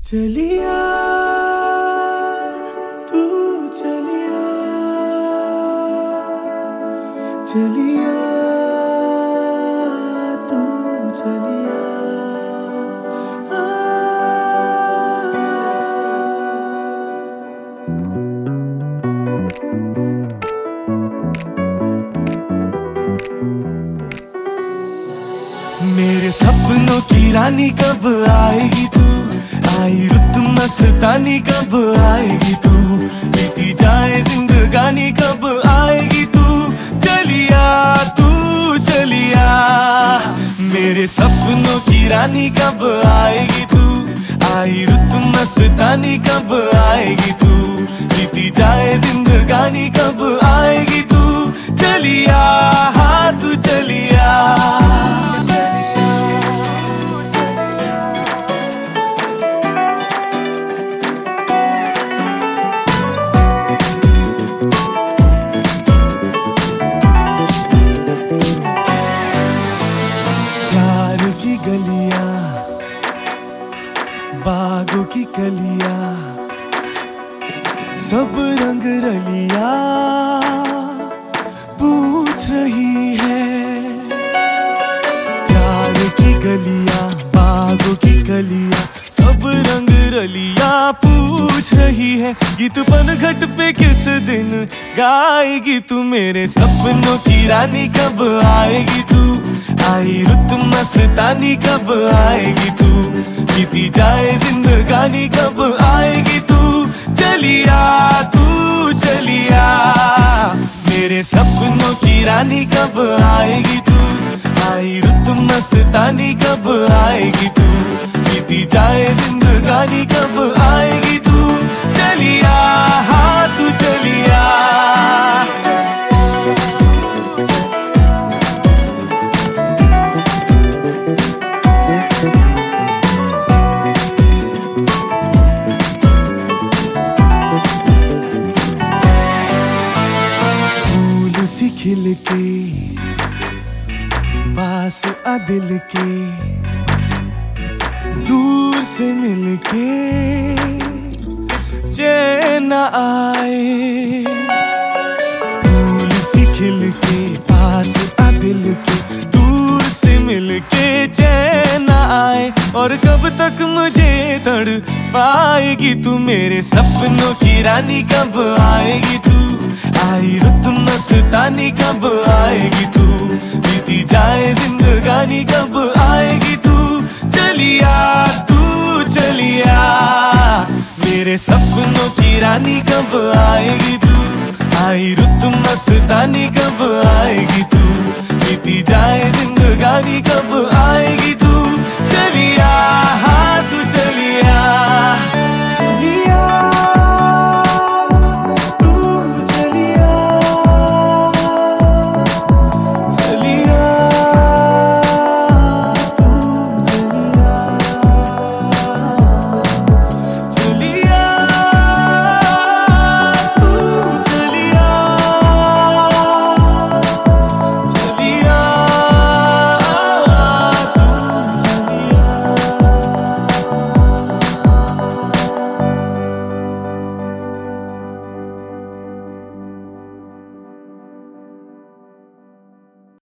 चलिया तू चलिया चलिया तू चलिया मेरे सपनों की रानी कब आएगी तू, आई रुत मस्तानी कब आएगी तू, बीती जाए जिंदगानी कब आएगी तू, चलिया तू चलिया। मेरे सपनों की रानी कब आएगी तू, आई रुत मस्तानी कब आएगी तू, बीती जाए जिंदगानी कब आएगी तू, चलिया हाँ तू चलिया। की गलियां बागों की कलियां सब रंग रलियां पूछ रही है, प्यार की गलियां बागों की कलियां सब रंग रलियां पूछ रही है, गीत पनघट पे किस दिन गाएगी तू, मेरे सपनों की रानी कब आएगी तू, आई रुत मस्तानी कब आएगी तू, बीती जाए जिंदगानी कब आएगी तू, चलिया तू चलिया। मेरे सपनों की रानी कब आएगी तू, आई रुत मस्तानी कब आएगी तू, बीती जाए जिंदगानी कब आएगी तू, चलिया हाँ तू चलिया। सी खिल के पास आ दिल के, दूर से मिल के चैन आए, फूल सी खिल के पास आ दिल के, दूर से मिल के चैन आए, और कब तक मुझे तड़ पाएगी तू, मेरे सपनों की रानी कब आएगी तू, आई रुत मस्तानी कब आएगी तू, बीती जाए जिंदगानी कब आएगी तू, चलिया तू चलिया। मेरे सपनों की रानी कब आएगी तू, आई रुत मस्तानी कब आएगी तू, बीती जाए जिंदगानी कब आएगी